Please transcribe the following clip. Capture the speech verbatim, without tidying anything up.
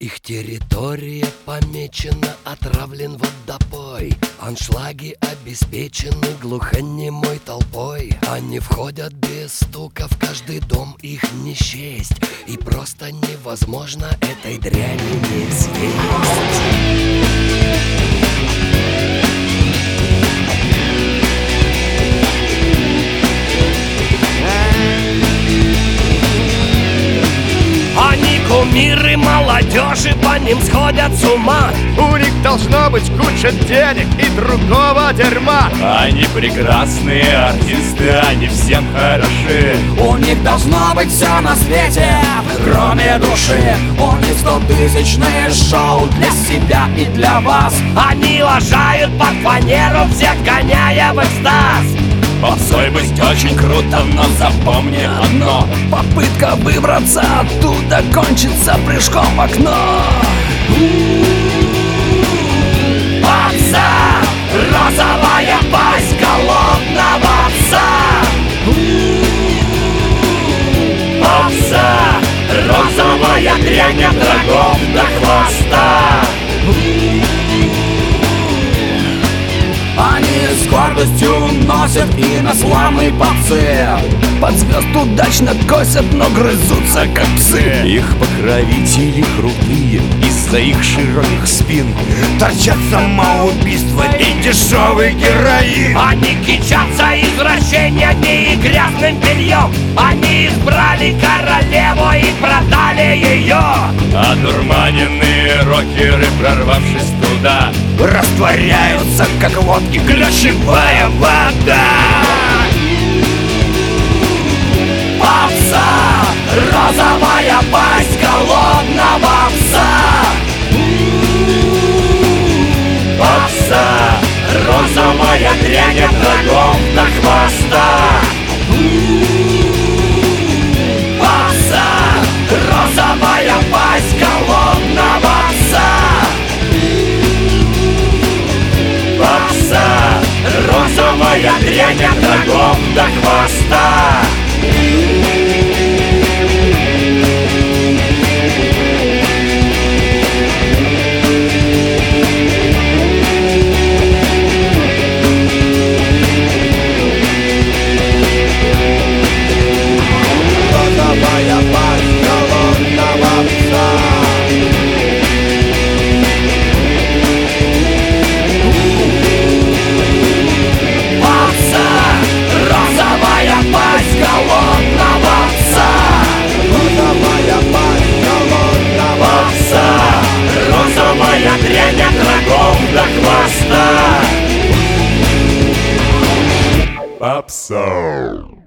Их территория помечена, отравлен водопой. Аншлаги обеспечены глухонемой толпой. Они входят без стука, в каждый дом их не счесть. И просто невозможно этой дряни не съесть. Кумиры молодежи, по ним сходят с ума. У них должно быть куча денег и другого дерьма. Они прекрасные артисты, они всем хороши. У них должно быть все на свете, кроме души. У них стотысячные шоу для себя и для вас. Они лажают под фанеру, всех гоняя в экстаз. Попсой быть очень круто, но запомни одно: попытка выбраться оттуда кончится прыжком в окно. Попса, розовая пасть голодного пса. Попса, розовая дрянь от рогов до хвоста. Они с гордостью носят имя славной попсы. Под звезд удачно косят, но грызутся как псы. Их покровители крутые, из-за их широких спин торчат самоубийство и дешевый героин. Они кичатся извращениями и грязным бельем. Они избрали королеву и продали ее. Одурманенные рокеры, прорвавшись туда, растворяются, как водки ключевая вода. Попса, розовая пасть голодного пса. Попса, розовая дрянь от рогов до хвоста. Попса, розовая пасть голодного пса. Попса, розовая дрянь от рогов до хвоста. Розовая пасть голодного пса. Попса, розовая пасть голодного пса. Розовая пасть голодного Попса, розовая дрянь от рогов до хвоста. попса.